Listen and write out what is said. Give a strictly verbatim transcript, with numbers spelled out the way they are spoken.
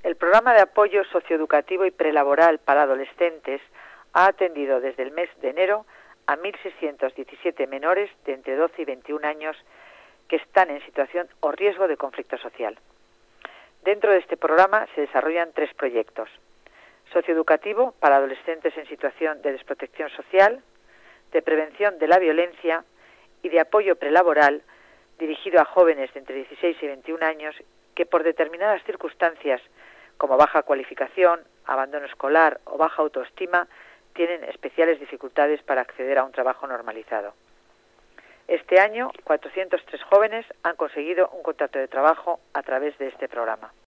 El programa de apoyo socioeducativo y prelaboral para adolescentes ha atendido desde el mes de enero a mil seiscientos diecisiete menores de entre doce y veintiún años que están en situación o riesgo de conflicto social. Dentro de este programa se desarrollan tres proyectos: socioeducativo para adolescentes en situación de desprotección social, de prevención de la violencia y de apoyo prelaboral dirigido a jóvenes de entre dieciséis y veintiún años que por determinadas circunstancias como baja cualificación, abandono escolar o baja autoestima tienen especiales dificultades para acceder a un trabajo normalizado. Este año, cuatrocientos tres jóvenes han conseguido un contrato de trabajo a través de este programa.